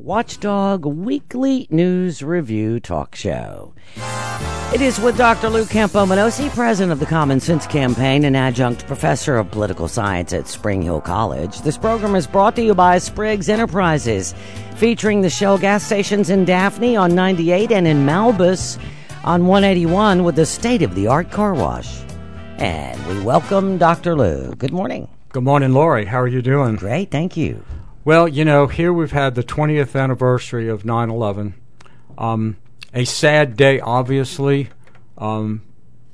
Watchdog Weekly News Review Talk Show. It is with Dr. Lou Campoamenosi, president of the Common Sense Campaign and adjunct professor of political science at Spring Hill College. This program is brought to you by Spriggs Enterprises, featuring the Shell gas stations in Daphne on 98 and in Malbus on 181 with the state-of-the-art car wash. And we welcome Dr. Lou. Good morning. Good morning, Lori. How are you doing? Great, thank you. Well, you know, here we've had the 20th anniversary of 9/11. A sad day, obviously. And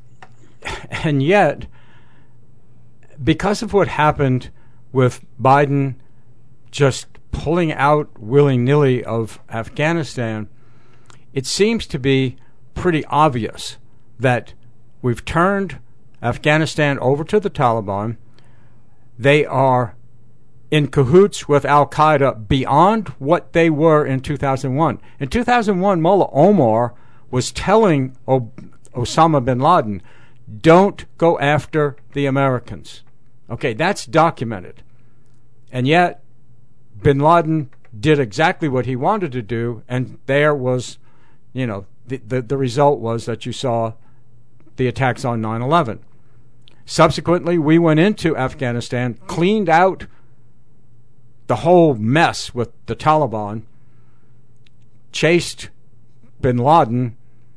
yet, because of what happened with Biden just pulling out willy-nilly of Afghanistan, it seems to be pretty obvious that we've turned Afghanistan over to the Taliban. They are in cahoots with al-Qaeda beyond what they were in 2001. In 2001, Mullah Omar was telling Osama bin Laden, don't go after the Americans. Okay, that's documented. And yet, bin Laden did exactly what he wanted to do, and there was, you know, the result was that you saw the attacks on 9/11. Subsequently, we went into Afghanistan, cleaned out the whole mess with the Taliban, chased bin Laden.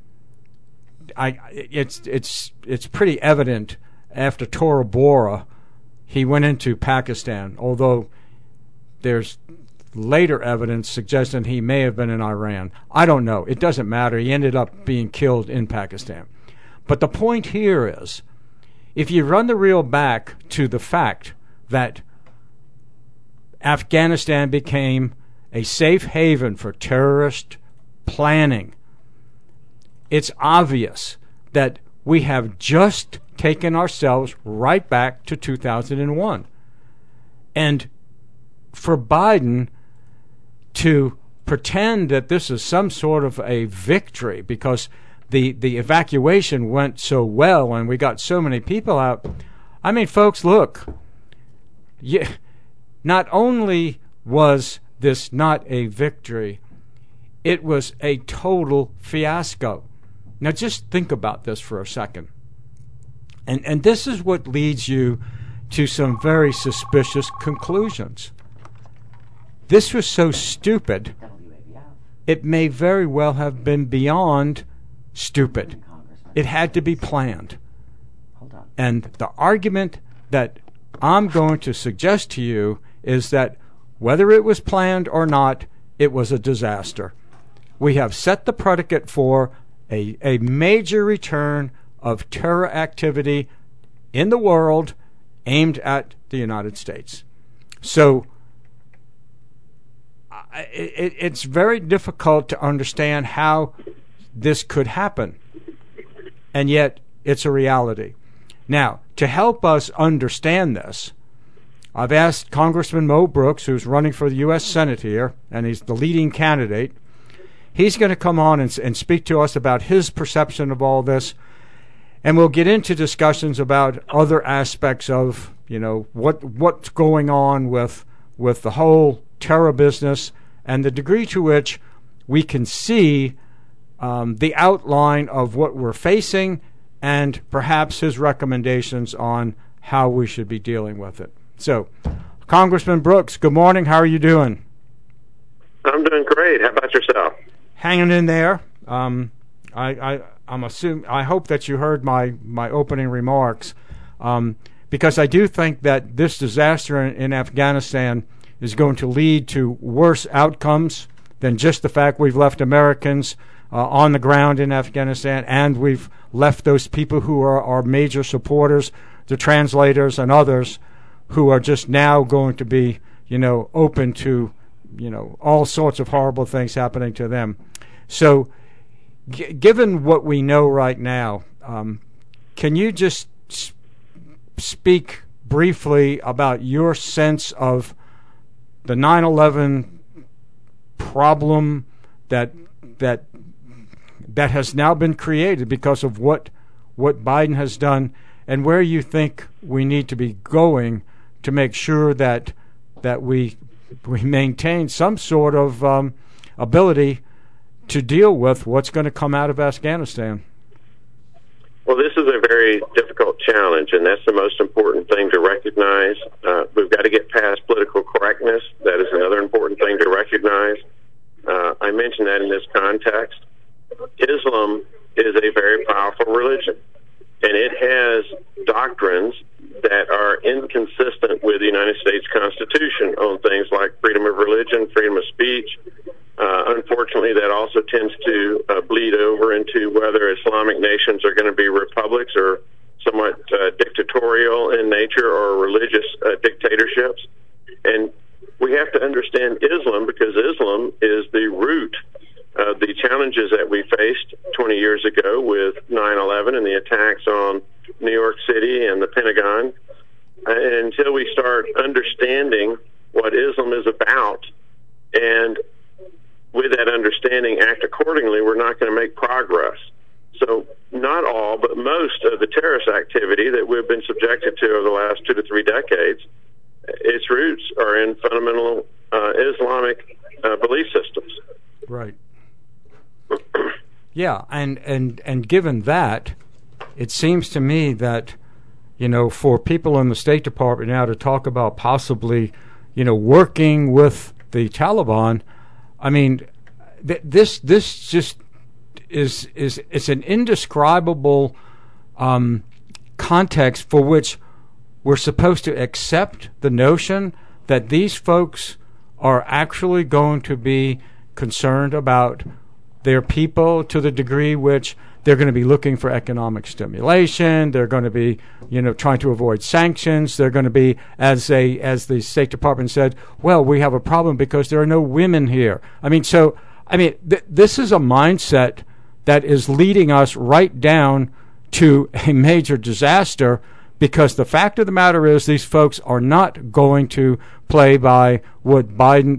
It's pretty evident after Tora Bora, he went into Pakistan, although there's later evidence suggesting he may have been in Iran. I don't know. It doesn't matter. He ended up being killed in Pakistan. But the point here is, if you run the reel back to the fact that Afghanistan became a safe haven for terrorist planning, it's obvious that we have just taken ourselves right back to 2001. And for Biden to pretend that this is some sort of a victory because the evacuation went so well and we got so many people out. I mean, folks, look. Not only was this not a victory, it was a total fiasco. Now just think about this for a second. And this is what leads you to some very suspicious conclusions. This was so stupid, it may very well have been beyond stupid. It had to be planned. And the argument that I'm going to suggest to you is that whether it was planned or not, it was a disaster. We have set the predicate for a major return of terror activity in the world aimed at the United States. So it's very difficult to understand how this could happen, and yet it's a reality. Now, to help us understand this, I've asked Congressman Mo Brooks, who's running for the U.S. Senate here, and he's the leading candidate. He's going to come on and speak to us about his perception of all this, and we'll get into discussions about other aspects of, you know, what's going on with the whole terror business and the degree to which we can see the outline of what we're facing and perhaps his recommendations on how we should be dealing with it. So, Congressman Brooks, good morning. How are you doing? I'm doing great. How about yourself? Hanging in there. I hope that you heard my opening remarks, because I do think that this disaster in Afghanistan is going to lead to worse outcomes than just the fact we've left Americans on the ground in Afghanistan, and we've left those people who are our major supporters, the translators and others, who are just now going to be, you know, open to, you know, all sorts of horrible things happening to them. So, given what we know right now, can you just speak briefly about your sense of the 9/11 problem that has now been created because of what Biden has done, and where you think we need to be going to make sure that we we maintain some sort of ability to deal with what's going to come out of Afghanistan. Well, this is a very difficult challenge, and that's the most important thing to recognize. We've got to get past political correctness. That is another important thing to recognize. I mentioned that in this context. Islam is a very powerful religion, and it has doctrines that are inconsistent with the United States Constitution on things like freedom of religion, freedom of speech. Unfortunately, that also tends to bleed over into whether Islamic nations are going to be republics or somewhat dictatorial in nature or religious dictatorships. And we have to understand Islam because Islam is the root of the challenges that we faced 20 years ago with 9/11 and the attacks on New York City and the Pentagon. And until we start understanding what Islam is about and with that understanding act accordingly, we're not going to make progress. So not all, but most of the terrorist activity that we've been subjected to over the last 2 to 3 decades, its roots are in fundamental Islamic belief systems. Right. Yeah, and given that, it seems to me that, for people in the State Department now to talk about possibly, working with the Taliban, I mean, this just is it's an indescribable context for which we're supposed to accept the notion that these folks are actually going to be concerned about their people to the degree which they're going to be looking for economic stimulation. They're going to be, trying to avoid sanctions. They're going to be, as the State Department said, well, we have a problem because there are no women here. This is a mindset that is leading us right down to a major disaster, because the fact of the matter is these folks are not going to play by what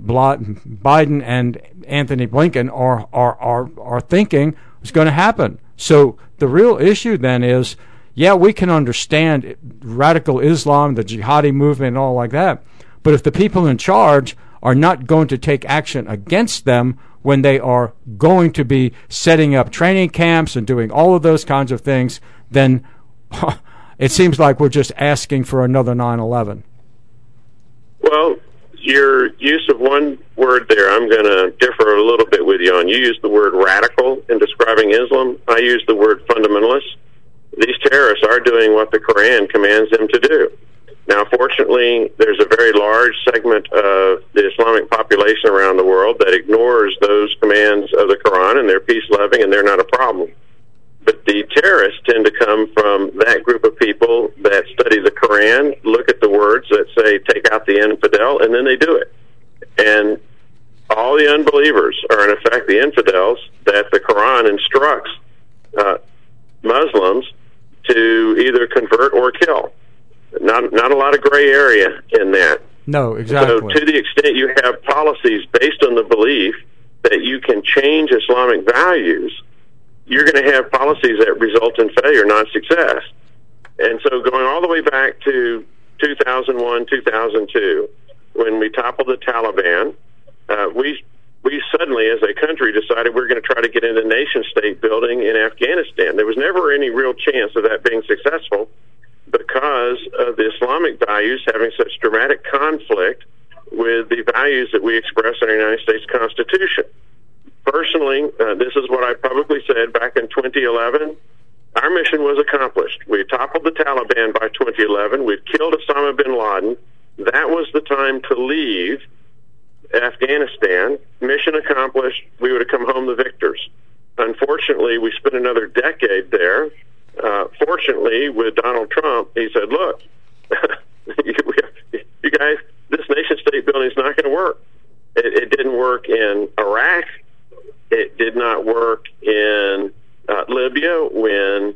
Biden and Anthony Blinken are thinking is going to happen. So the real issue then is, yeah, we can understand radical Islam, the jihadi movement, and all like that, but if the people in charge are not going to take action against them when they are going to be setting up training camps and doing all of those kinds of things, then it seems like we're just asking for another 9/11. Well, your use of one word there, I'm going to differ a little bit with you on. You used the word radical in describing Islam. I use the word fundamentalist. These terrorists are doing what the Quran commands them to do. Now, fortunately, there's a very large segment of the Islamic population around the world that ignores those commands of the Quran, and they're peace-loving, and they're not a problem. But the terrorists tend to come from that group of people that study the Quran, look at the words that say, take out the infidel, and then they do it. And all the unbelievers are, in effect, the infidels that the Quran instructs Muslims to either convert or kill. Not a lot of gray area in that. No, exactly. So to the extent you have policies based on the belief that you can change Islamic values, you're going to have policies that result in failure, not success. And so going all the way back to 2001, 2002, when we toppled the Taliban, we suddenly, as a country, decided we're going to try to get into nation-state building in Afghanistan. There was never any real chance of that being successful because of the Islamic values having such dramatic conflict with the values that we express in our United States Constitution. Personally, this is what I publicly said back in 2011. Our mission was accomplished. We toppled the Taliban by 2011. We've killed Osama bin Laden. That was the time to leave Afghanistan. Mission accomplished. We would have come home the victors. Unfortunately, we spent another decade there. Fortunately, with Donald Trump, he said, look, you guys, this nation-state building is not going to work. It didn't work in Iraq. It did not work in Libya when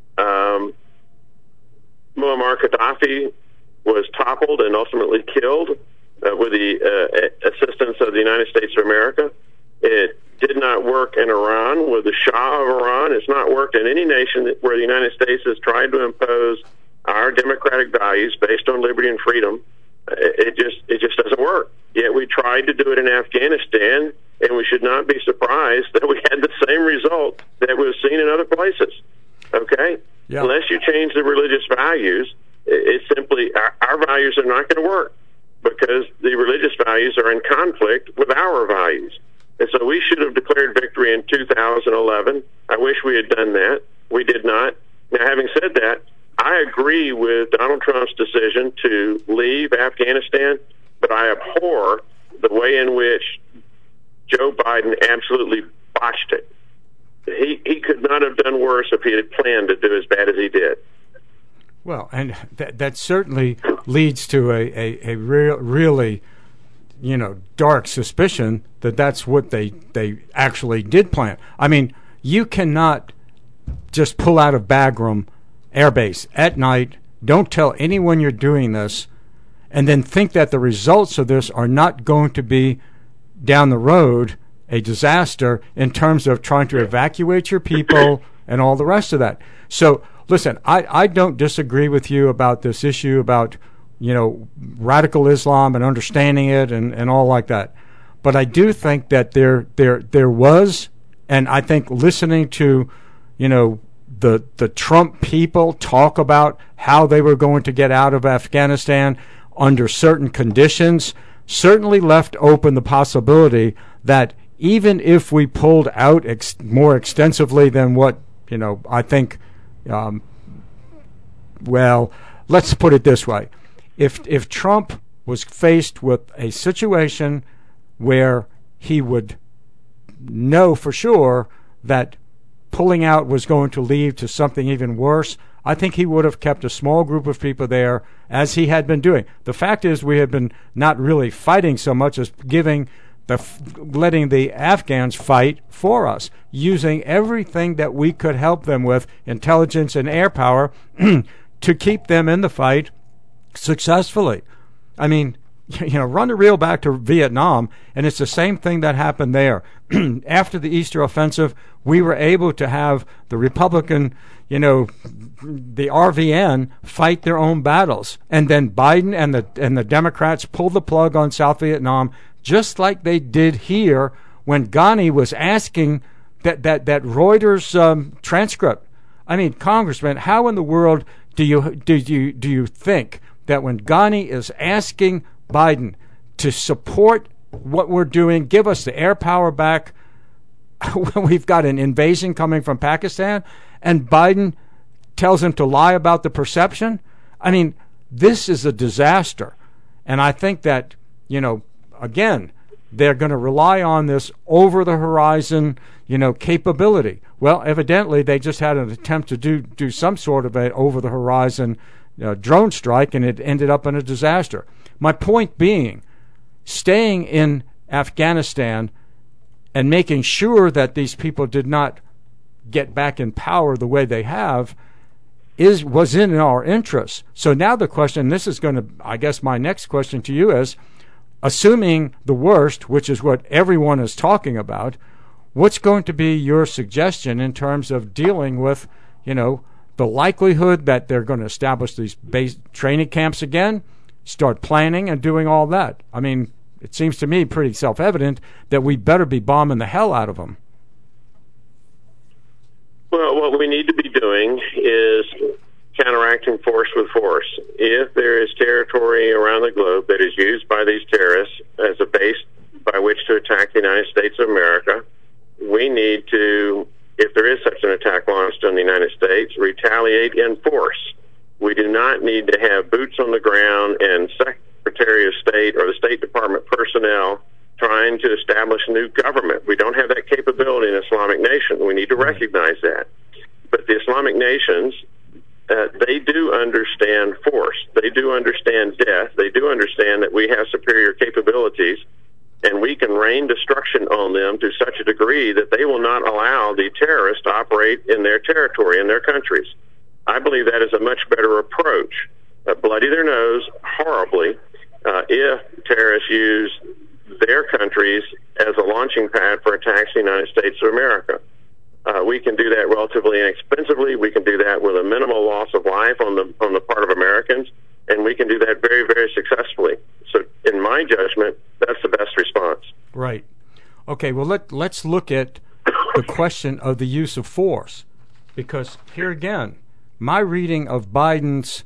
Muammar Gaddafi was toppled and ultimately killed with the assistance of the United States of America. It did not work in Iran with the Shah of Iran. It's not worked in any nation where the United States has tried to impose our democratic values based on liberty and freedom. It just doesn't work. Yet we tried to do it in Afghanistan, and we should not be surprised that we had the same result that was seen in other places. Okay? Yeah. Unless you change the religious values, it's simply our values are not going to work because the religious values are in conflict with our values. And so we should have declared victory in 2011. I wish we had done that. We did not. Now, having said that, I agree with Donald Trump's decision to leave Afghanistan, but I abhor the way in which Joe Biden absolutely botched it. He could not have done worse if he had planned to do as bad as he did. Well, and that certainly leads to a really, dark suspicion that that's what they actually did plan. I mean, you cannot just pull out of Bagram Air Base at night, don't tell anyone you're doing this, and then think that the results of this are not going to be down the road a disaster in terms of trying to evacuate your people and all the rest of that. So, listen, I don't disagree with you about this issue about, radical Islam and understanding it and all like that. But I do think that there was, and I think listening to, the Trump people talk about how they were going to get out of Afghanistan under certain conditions certainly left open the possibility that even if we pulled out more extensively than what, I think, well, let's put it this way. If Trump was faced with a situation where he would know for sure that pulling out was going to lead to something even worse, I think he would have kept a small group of people there as he had been doing. The fact is we had been not really fighting so much as letting the Afghans fight for us, using everything that we could help them with, intelligence and air power, to keep them in the fight successfully. I mean, run the reel back to Vietnam, and it's the same thing that happened there. After the Easter offensive, we were able to have the Republican, the RVN fight their own battles. And then Biden and the Democrats pulled the plug on South Vietnam, just like they did here when Ghani was asking that Reuters transcript. I mean, Congressman, how in the world do you think that when Ghani is asking Biden to support what we're doing, give us the air power back when we've got an invasion coming from Pakistan, and Biden tells him to lie about the perception? I mean, this is a disaster. And I think that, again, they're going to rely on this over-the-horizon, capability. Well, evidently, they just had an attempt to do some sort of an over-the-horizon drone strike, and it ended up in a disaster. My point being, staying in Afghanistan and making sure that these people did not get back in power the way they have was in our interest. So now the question, this is going to, I guess my next question to you is, assuming the worst, which is what everyone is talking about, what's going to be your suggestion in terms of dealing with, the likelihood that they're going to establish these base training camps again, start planning and doing all that? I mean, it seems to me pretty self-evident that we better be bombing the hell out of them. Well, what we need to be doing is counteracting force with force. If there is territory around the globe that is used by these terrorists as a base by which to attack the United States of America, we need to, if there is such an attack launched on the United States, retaliate in force. We do not need to have boots on the ground and Secretary of State or the State Department personnel trying to establish a new government. We don't have that capability in Islamic Nation. We need to recognize that. But the Islamic nations, they do understand force. They do understand death. They do understand that we have superior capabilities, and we can rain destruction on them to such a degree that they will not allow the terrorists to operate in their territory, in their countries. I believe that is a much better approach. Bloody their nose horribly if terrorists use their countries as a launching pad for attacks in the United States of America. We can do that relatively inexpensively. We can do that with a minimal loss of life on the part of Americans. and we can do that very, very successfully. So in my judgment, that's the best response. Right. Okay, well, let's look at the question of the use of force, because here again, my reading of Biden's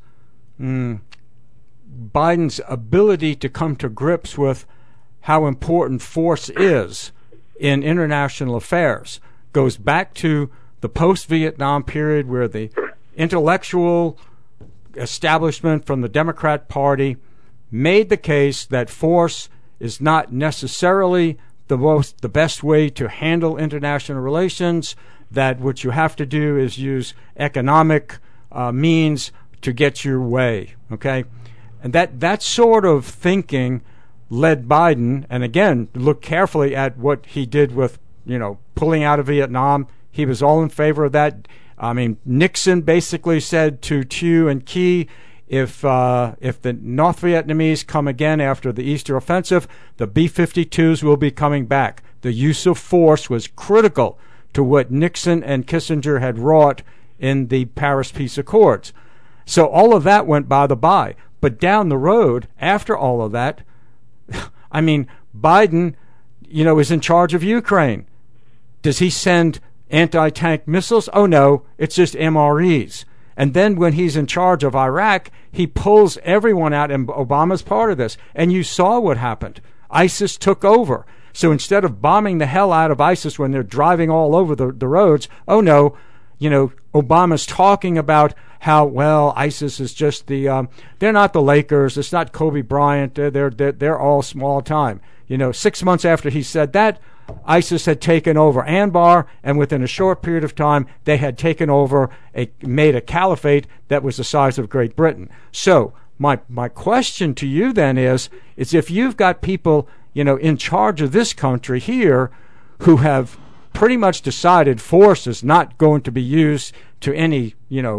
ability to come to grips with how important force is in international affairs goes back to the post-Vietnam period, where the intellectual establishment from the Democrat Party made the case that force is not necessarily the best way to handle international relations, that what you have to do is use economic means to get your way, okay? And that sort of thinking led Biden, and again, look carefully at what he did with, pulling out of Vietnam. He was all in favor of that. I mean, Nixon basically said to Thieu and Key, if the North Vietnamese come again after the Easter offensive, the B-52s will be coming back. The use of force was critical to what Nixon and Kissinger had wrought in the Paris Peace Accords. So all of that went by the by. But down the road, after all of that, I mean, Biden, is in charge of Ukraine. Does he send anti-tank missiles? Oh, no, it's just MREs. And then when he's in charge of Iraq, he pulls everyone out, and Obama's part of this. And you saw what happened. ISIS took over. So instead of bombing the hell out of ISIS when they're driving all over the roads, oh, no, Obama's talking about how, well, ISIS is just they're not the Lakers, it's not Kobe Bryant, they're all small time. 6 months after he said that, ISIS had taken over Anbar, and within a short period of time, they had taken over, made a caliphate that was the size of Great Britain. So my question to you then is if you've got people, in charge of this country here who have pretty much decided force is not going to be used to any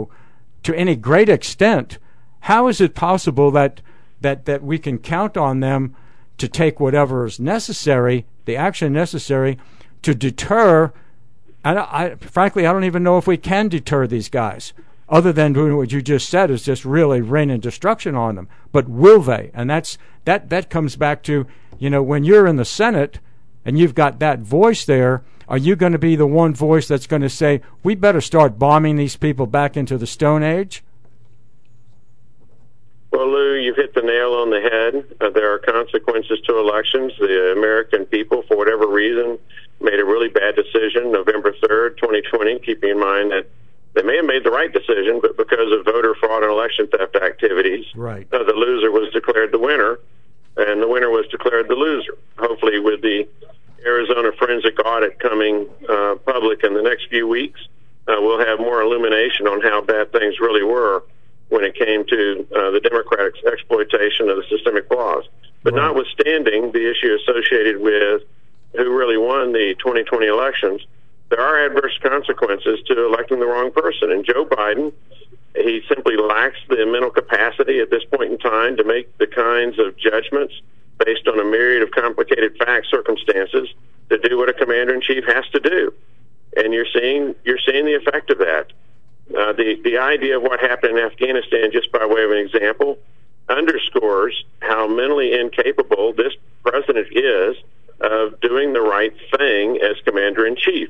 great extent, how is it possible that we can count on them to take whatever is necessary, the action necessary, to deter? And frankly, I don't even know if we can deter these guys, other than doing what you just said is just really raining destruction on them. But will they? And that comes back to, when you're in the Senate and you've got that voice there, are you going to be the one voice that's going to say, we better start bombing these people back into the Stone Age? Well, Lou, you've hit the nail on the head. There are consequences to elections. The American people, for whatever reason, made a really bad decision November 3rd, 2020, keeping in mind that they may have made the right decision, but because of voter fraud and election theft activities, right, the loser was declared the winner, and the winner was declared the loser. Hopefully, with the Arizona forensic audit coming public in the next few weeks, we'll have more illumination on how bad things really were when it came to the Democratic exploitation of the systemic flaws. But right, notwithstanding the issue associated with who really won the 2020 elections, there are adverse consequences to electing the wrong person. And Joe Biden, he simply lacks the mental capacity at this point in time to make the kinds of judgments based on a myriad of complicated fact circumstances to do what a commander-in-chief has to do. And you're seeing the effect of that. The idea of what happened in Afghanistan, just by way of an example, underscores how mentally incapable this president is of doing the right thing as commander-in-chief.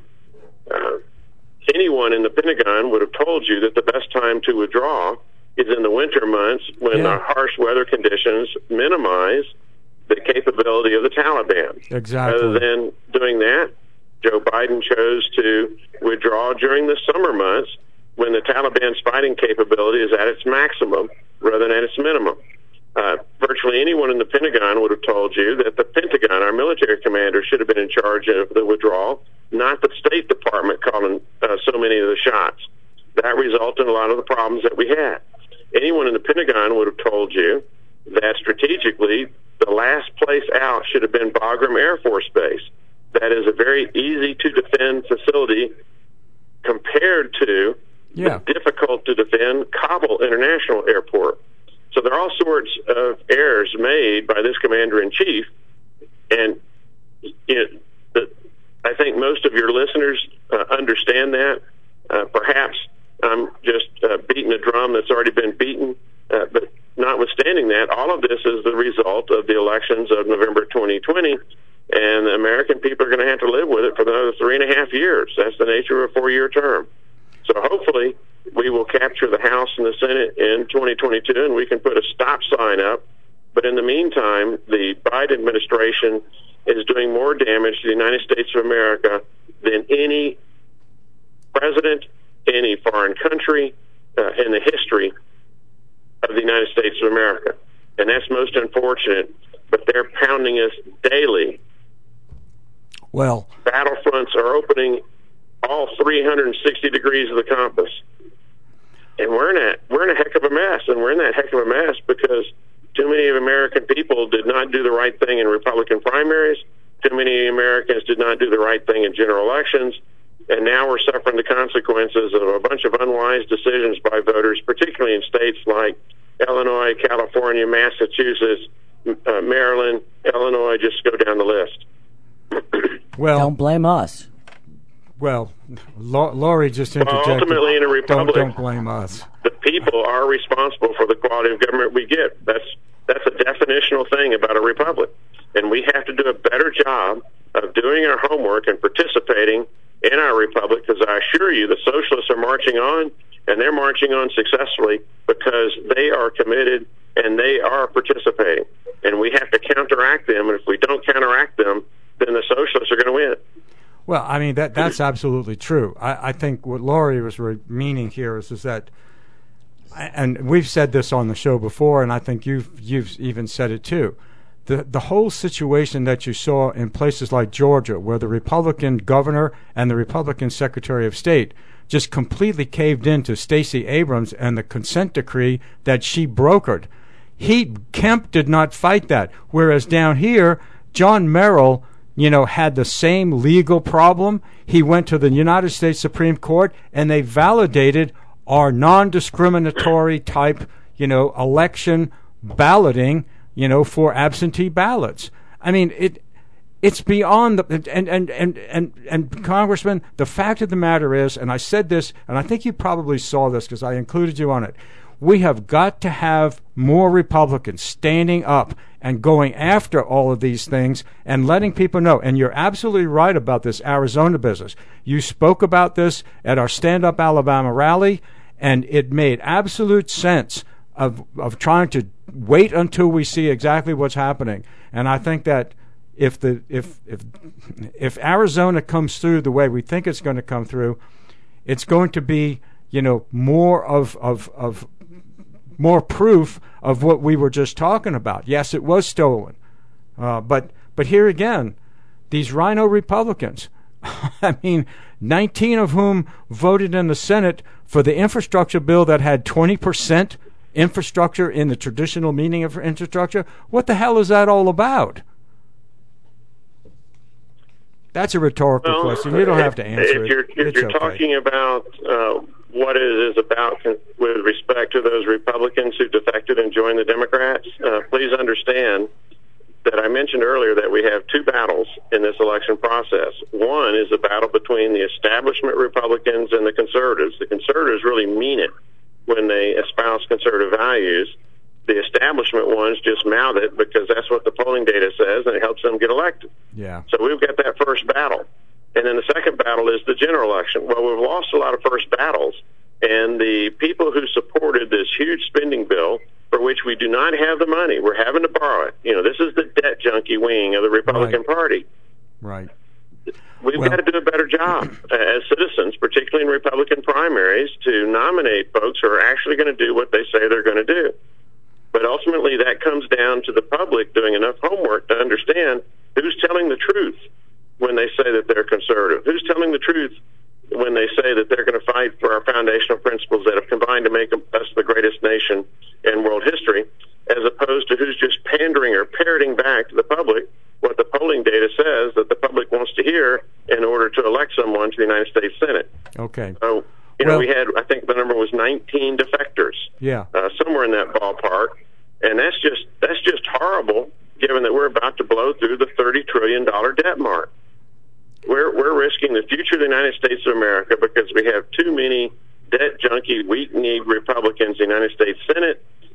Anyone in the Pentagon would have told you that the best time to withdraw is in the winter months when the harsh weather conditions minimize the capability of the Taliban. Exactly. Rather than doing that, Joe Biden chose to withdraw during the summer months when the Taliban's fighting capability is at its maximum rather than at its minimum. Virtually anyone in the Pentagon would have told you that the Pentagon, our military commander, should have been in charge of the withdrawal, not the State Department calling so many of the shots. That resulted in a lot of the problems that we had. Anyone in the Pentagon would have told you that strategically the last place out should have been Bagram Air Force Base. That is a very easy-to-defend facility compared to the difficult-to-defend Kabul International Airport. So there are all sorts of errors made by this commander-in-chief, and I think most of your listeners understand that. Perhaps I'm just beating a drum that's already been beaten, but notwithstanding notwithstanding that, all of this is the result of the elections of November 2020, and the American people are going to have to live with it for another 3.5 years. That's the nature of a 4-year term. So hopefully we will capture the House and the Senate in 2022, and we can put a stop sign up. But in the meantime, the Biden administration is doing more damage to the United States of America than any president, any foreign country in the history of the United States of America. And that's most unfortunate, but they're pounding us daily. Well, battlefronts are opening all 360 degrees of the compass. And we're in a heck of a mess, and we're in that heck of a mess because too many of American people did not do the right thing in Republican primaries. Too many Americans did not do the right thing in general elections. And now we're suffering the consequences of a bunch of unwise decisions by voters, particularly in states like Illinois, California, Massachusetts, Maryland, Illinois, just go down the list. Well, don't blame us. Well, Laurie just interjected. Well, ultimately, in a republic, don't blame us. The people are responsible for the quality of government we get. That's a definitional thing about a republic. And we have to do a better job of doing our homework and participating in our republic, because I assure you the socialists are marching on, and they're marching on successfully because they are committed and they are participating. And we have to counteract them, and if we don't counteract them, then the socialists are going to win. Well, I mean, that's absolutely true. I think what Laurie was meaning here is that, and we've said this on the show before, and I think you've even said it too, the whole situation that you saw in places like Georgia, where the Republican governor and the Republican Secretary of State just completely caved into Stacey Abrams and the consent decree that she brokered. Kemp did not fight that, whereas down here, John Merrill, had the same legal problem. He went to the United States Supreme Court, and they validated our non-discriminatory type, election balloting, for absentee ballots. I mean, it's beyond the and Congressman, the fact of the matter is, and I said this, and I think you probably saw this because I included you on it. We have got to have more Republicans standing up and going after all of these things and letting people know. And you're absolutely right about this Arizona business. You spoke about this at our Stand Up Alabama rally, and it made absolute sense of trying to wait until we see exactly what's happening. And I think that if Arizona comes through the way we think it's going to come through, it's going to be more proof of what we were just talking about. Yes, it was stolen. But here again, these rhino Republicans, I mean, 19 of whom voted in the Senate for the infrastructure bill that had 20% infrastructure in the traditional meaning of infrastructure. What the hell is that all about? That's a rhetorical question. You don't have to answer it. If you're talking about what it is about with respect to those Republicans who defected and joined the Democrats, please understand that I mentioned earlier that we have two battles in this election process. One is a battle between the establishment Republicans and the conservatives. The conservatives really mean it when they espouse conservative values. The establishment ones just mouth it because that's what the polling data says, and it helps them get elected. Yeah. So we've got that first battle. And then the second battle is the general election. Well, we've lost a lot of first battles, and the people who supported this huge spending bill, for which we do not have the money, we're having to borrow it. This is the debt junkie wing of the Republican Party. Right. We've got to do a better job as citizens, particularly in Republican primaries, to nominate folks who are actually going to do what they say they're going to do. But ultimately, that comes down to the public doing enough homework to understand who's telling the truth when they say that they're conservative, who's telling the truth when they say that they're going to fight for our foundational principles that have combined to make us the greatest nation in world history, as opposed to who's just pandering or parroting back to the public what the polling data says that the public wants to hear in order to elect someone to the United States Senate. Okay. So, we had, I think the number was 19 defectors. Yeah. Somewhere in that ballpark. And that's just horrible, given that we're about to blow through the $30 trillion debt mark. We're risking the future of the United States of America because we have too many debt junkie, weak-kneed Republicans in the United States Senate,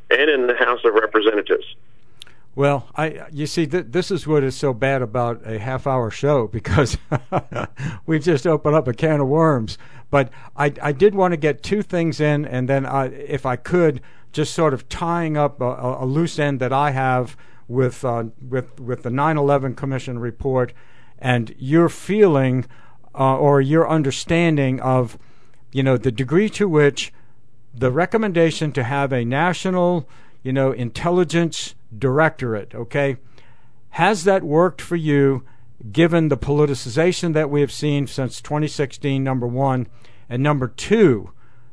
and in the House of Representatives. Well, you see, this is what is so bad about a half-hour show, because we've just opened up a can of worms. But I did want to get two things in, and then if I could, just sort of tying up a loose end that I have with the 9/11 Commission report, and your feeling or your understanding of, the degree to which the recommendation to have a national, intelligence directorate, okay, has that worked for you, given the politicization that we have seen since 2016, number one, and number two,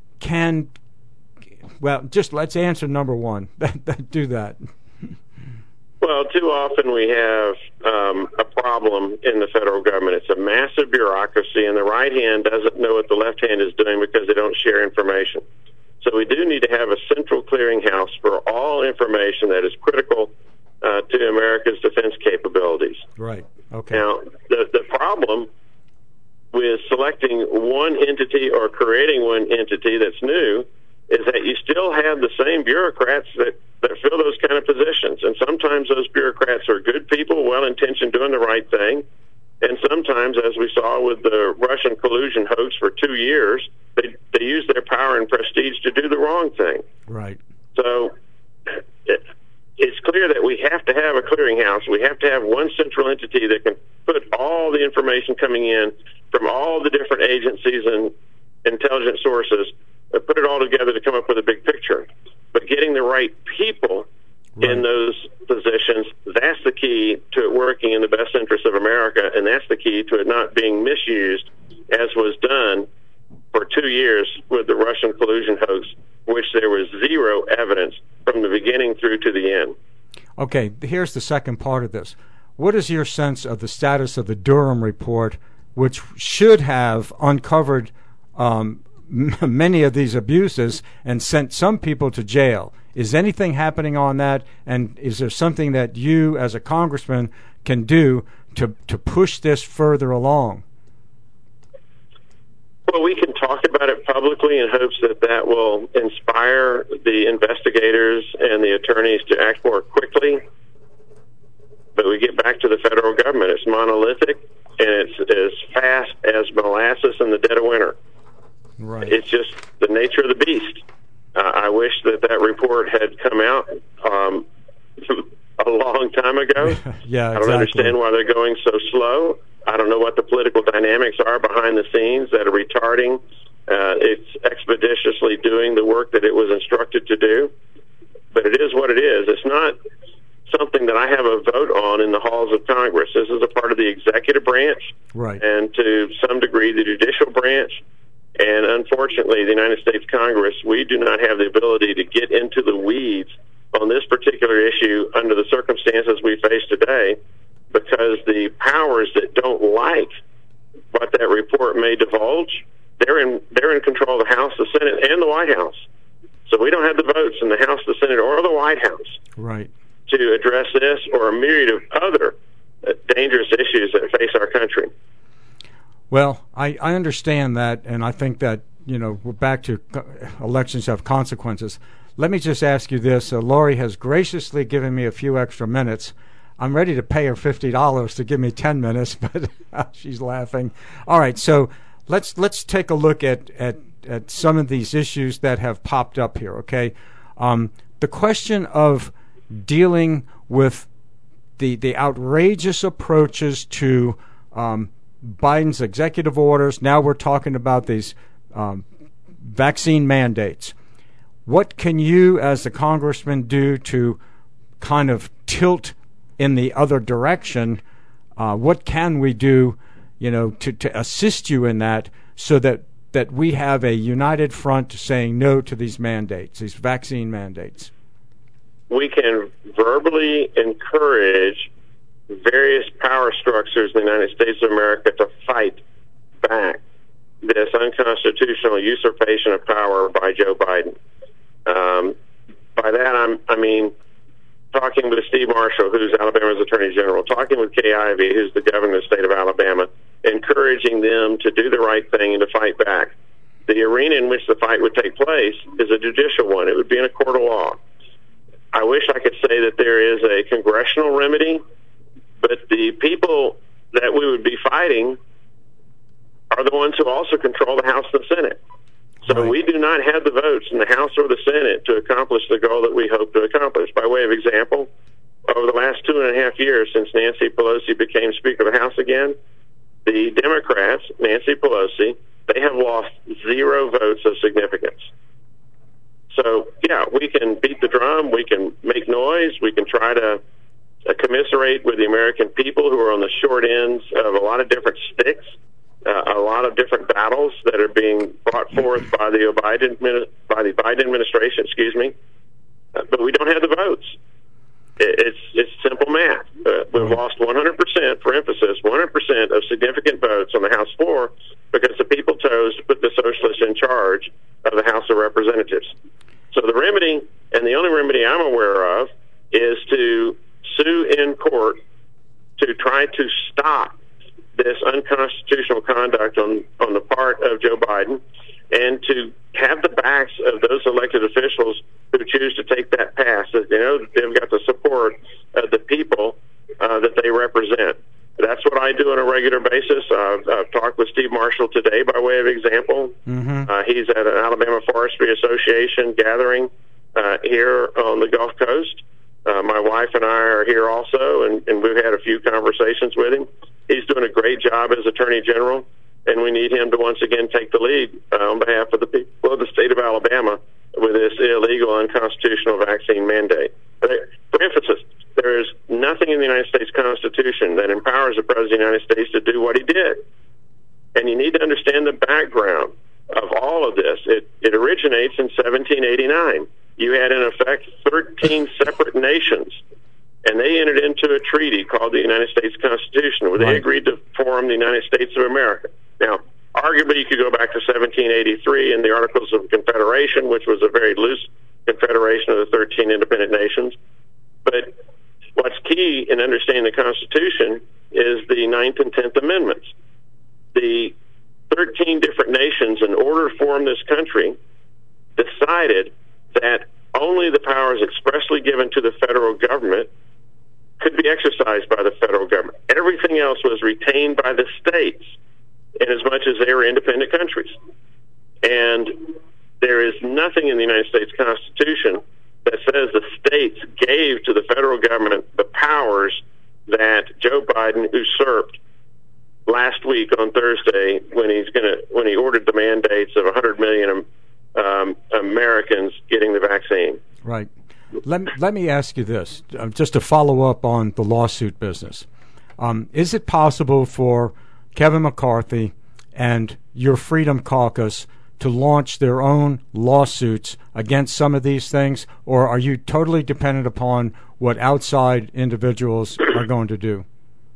just let's answer number one. Do that. Well, too often we have a problem in the federal government. It's a massive bureaucracy, and the right hand doesn't know what the left hand is doing because they don't share information. So we do need to have a central clearinghouse for all information that is critical to America's defense capabilities. Right. Okay. Now, the problem with selecting one entity or creating one entity that's new is that you still have the same bureaucrats that fill those kind of positions. And sometimes those bureaucrats are good people, well-intentioned, doing the right thing. And sometimes, as we saw with the Russian collusion hoax for 2 years, they use their power and prestige to do the wrong thing. Right. So it's clear that we have to have a clearinghouse. We have to have one central entity that can put all the information coming in from all the different agencies and intelligence sources, put it all together to come up with a big picture. But getting the right people in those positions, that's the key to it working in the best interest of America, and that's the key to it not being misused, as was done for 2 years with the Russian collusion hoax, which there was zero evidence from the beginning through to the end. Okay, here's the second part of this. What is your sense of the status of the Durham report, which should have uncovered many of these abuses and sent some people to jail? Is anything happening on that? And is there something that you, as a congressman, can do to push this further along? Well, we can talk about it publicly in hopes that will inspire the investigators and the attorneys to act more quickly. But we get back to the federal government. It's monolithic, and it's as fast as molasses in the dead of winter. Right. It's just the nature of the beast. I wish that report had come out a long time ago. Yeah, exactly. I don't understand why they're going so slow. I don't know what the political dynamics are behind the scenes that are retarding. It's expeditiously doing the work that it was instructed to do. But it is what it is. It's not something that I have a vote on in the halls of Congress. This is a part of the executive branch, right, and to some degree the judicial branch. And unfortunately, the United States Congress, we do not have the ability to get into the weeds on this particular issue under the circumstances we face today, because the powers that don't like what that report may divulge, they're in control of the House, the Senate, and the White House. So we don't have the votes in the House, the Senate, or the White House, right, to address this or a myriad of other dangerous issues that face our country. Well, I understand that, and I think that, we're back to elections have consequences. Let me just ask you this. Lori has graciously given me a few extra minutes. I'm ready to pay her $50 to give me 10 minutes, but she's laughing. All right, so let's take a look at some of these issues that have popped up here, okay? The question of dealing with the outrageous approaches to Biden's executive orders. Now we're talking about these vaccine mandates. What can you, as a congressman, do to kind of tilt in the other direction? What can we do, to assist you in that, so that we have a united front saying no to these mandates, these vaccine mandates? We can verbally encourage various power structures in the United States of America to fight back this unconstitutional usurpation of power by Joe Biden. By that, I mean talking with Steve Marshall, who's Alabama's Attorney General, talking with Kay Ivey, who's the governor of the state of Alabama, encouraging them to do the right thing and to fight back. The arena in which the fight would take place is a judicial one. It would be in a court of law. I wish I could say that there is a congressional remedy, but the people that we would be fighting are the ones who also control the House and the Senate. So Right. we do not have the votes in the House or the Senate to accomplish the goal that we hope to accomplish. By way of example, over the last 2.5 years since Nancy Pelosi became Speaker of the House again, the Democrats, Nancy Pelosi, they have lost 0 votes of significance. So, yeah, we can beat the drum, we can make noise, we can try to commiserate with the American people who are on the short ends of a lot of different sticks, a lot of different battles that are being brought forth by the Biden administration, but we don't have the votes. It's simple math. We've lost 100%, for emphasis, 100% of significant votes on the House floor because the people chose to put the socialists in charge of the House of Representatives. So the remedy, and the only remedy I'm aware of, is to sue in court to try to stop this unconstitutional conduct on the part of Joe Biden, and to have the backs of those elected officials who choose to take that path. So they know that they've got the support of the people that they represent. That's what I do on a regular basis. I've talked with Steve Marshall today, by way of example. He's at an Alabama Forestry Association gathering here on the Gulf Coast. My wife and I are here also, and we've had a few conversations with him. He's doing a great job as Attorney General, and we need him to once again take the lead on behalf of the people of the state of Alabama with this illegal, unconstitutional vaccine mandate. For emphasis, there is nothing in the United States Constitution that empowers the President of the United States to do what he did. And you need to understand the background of all of this. It originates in 1789. You had, in effect, 13 separate nations, and they entered into a treaty called the United States Constitution, where they agreed to form the United States of America. Now, arguably, you could go back to 1783 and the Articles of Confederation, which was a very loose confederation of the 13 independent nations. But what's key in understanding the Constitution is the 9th and 10th Amendments. The 13 different nations, in order to form this country, decided that only the powers expressly given to the federal government could be exercised by the federal government. Everything else was retained by the states, in as much as they were independent countries. And there is nothing in the United States Constitution that says the states gave to the federal government the powers that Joe Biden usurped last week on Thursday when he ordered the mandates of 100 million Americans getting the vaccine. Right. Let me ask you this, just to follow up on the lawsuit business. Is it possible for Kevin McCarthy and your Freedom Caucus to launch their own lawsuits against some of these things, or are you totally dependent upon what outside individuals are going to do?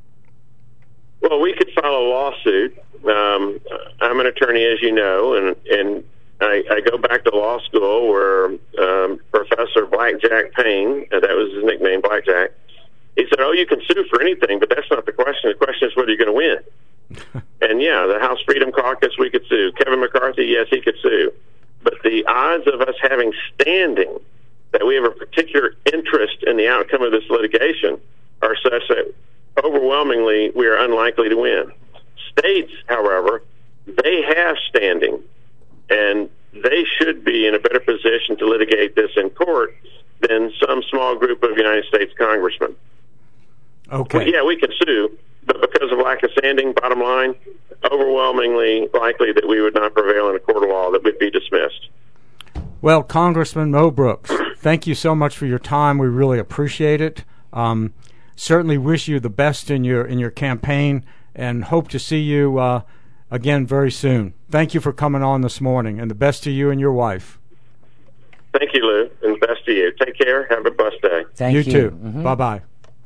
Well, we could file a lawsuit. I'm an attorney, as you know, and I go back to law school where Professor Blackjack Payne, that was his nickname, Blackjack, he said, you can sue for anything, but that's not the question. The question is whether you're going to win. And, yeah, the House Freedom Caucus, we could sue. Kevin McCarthy, yes, he could sue. But the odds of us having standing, that we have a particular interest in the outcome of this litigation, are such that overwhelmingly we are unlikely to win. States, however, they have standing, and they should be in a better position to litigate this in court than some small group of United States congressmen. Okay. Well, yeah, we can sue, but because of lack of standing, bottom line, overwhelmingly likely that we would not prevail in a court of law, that would be dismissed. Well, Congressman Mo Brooks, thank you so much for your time. We really appreciate it. Certainly wish you the best in your campaign, and hope to see you again very soon. Thank you for coming on this morning, and the best to you and your wife. Thank you, Lou, and the best to you. Take care. Have a blessed day. Thank you. You too. Bye-bye.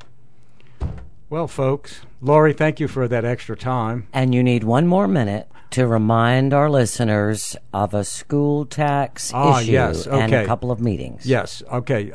Well, folks, Lori, thank you for that extra time. And you need one more minute to remind our listeners of a school tax issue yes. Okay. and a couple of meetings. Yes. Okay.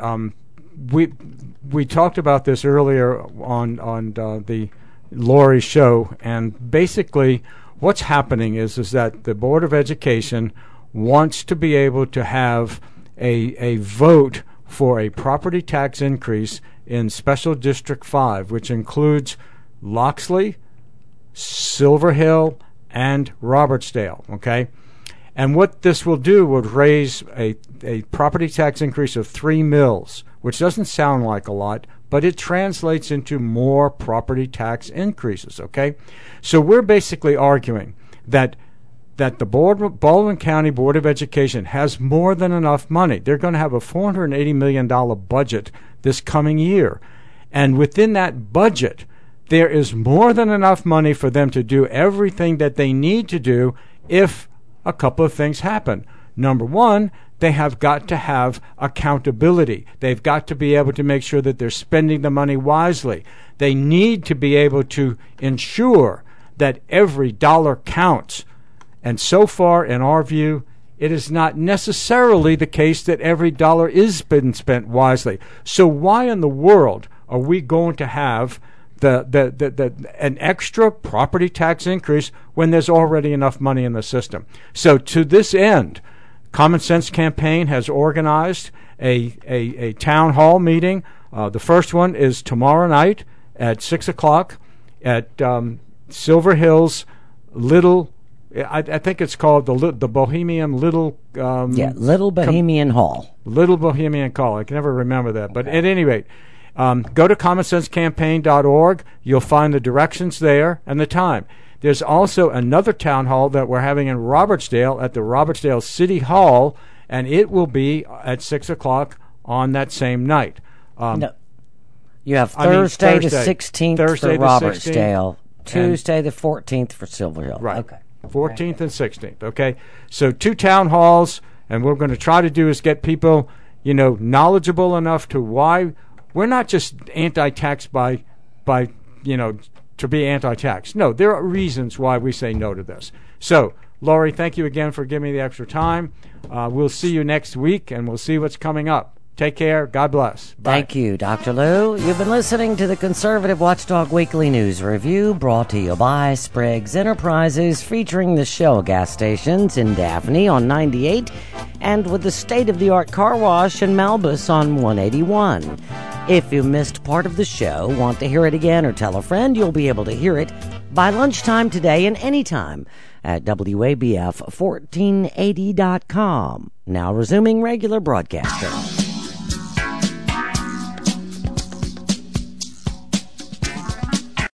We talked about this earlier on the Lori show, and basically what's happening is that the Board of Education wants to be able to have a vote for a property tax increase in Special District 5, which includes Loxley, Silver Hill, and Robertsdale, okay? And what this will do would raise a property tax increase of 3 mills, which doesn't sound like a lot, but it translates into more property tax increases, okay? So we're basically arguing that the Baldwin County Board of Education has more than enough money. They're going to have a $480 million budget this coming year. And within that budget, there is more than enough money for them to do everything that they need to do if a couple of things happen. Number one, they have got to have accountability. They've got to be able to make sure that they're spending the money wisely. They need to be able to ensure that every dollar counts. And so far, in our view, it is not necessarily the case that every dollar is been spent wisely. So why in the world are we going to have an extra property tax increase when there's already enough money in the system? So to this end, Common Sense Campaign has organized a town hall meeting. The first one is tomorrow night at 6 o'clock at Silver Hills Little, I think it's called the Bohemian Little... Little Bohemian Hall. Little Bohemian Hall. I can never remember that. But at any rate, go to commonsensecampaign.org. You'll find the directions there and the time. There's also another town hall that we're having in Robertsdale at the Robertsdale City Hall, and it will be at 6 o'clock on that same night. No. You have Thursday the 16th for Robertsdale, Tuesday the 14th for Silver Hill. Right. Okay. 14th and 16th, okay? So 2 town halls, and what we're going to try to do is get people, knowledgeable enough to why we're not just anti-tax by to be anti-tax. No, there are reasons why we say no to this. So, Laurie, thank you again for giving me the extra time. We'll see you next week, and we'll see what's coming up. Take care. God bless. Bye. Thank you, Dr. Lou. You've been listening to the Conservative Watchdog Weekly News Review, brought to you by Spriggs Enterprises, featuring the Shell gas stations in Daphne on 98 and with the state-of-the-art car wash in Malbus on 181. If you missed part of the show, want to hear it again, or tell a friend, you'll be able to hear it by lunchtime today and anytime at WABF1480.com. Now resuming regular broadcaster.